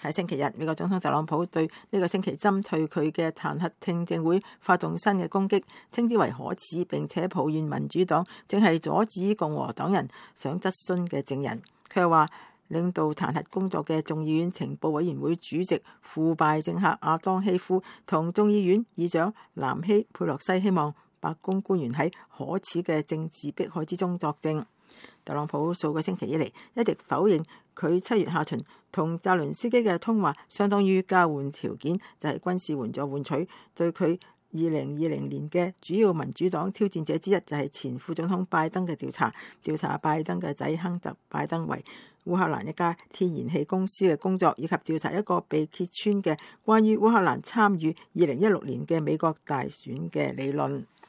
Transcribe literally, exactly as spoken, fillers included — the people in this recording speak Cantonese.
喺星期日，美國總統特朗普對呢個星期針對佢嘅彈劾聽證會發動新嘅攻擊，稱之為可恥，並且抱怨民主黨正係阻止共和黨人想質詢嘅證人。佢又話，領導彈劾工作嘅眾議院情報委員會主席腐敗政客亞當希夫同眾議院議長南希佩洛西希望白宮官員喺可恥嘅政治迫害之中作證。特朗普數個星期以嚟一直否認佢七月下旬同澤倫斯基嘅通話相當於交換條件，就係軍事援助換取對佢二零二零年嘅主要民主黨挑戰者之一，就係前副總統拜登嘅調查，調查拜登嘅仔亨特拜登為烏克蘭一家天然氣公司嘅工作，以及調查一個被揭穿嘅關於烏克蘭參與二零一六年嘅美國大選嘅理論。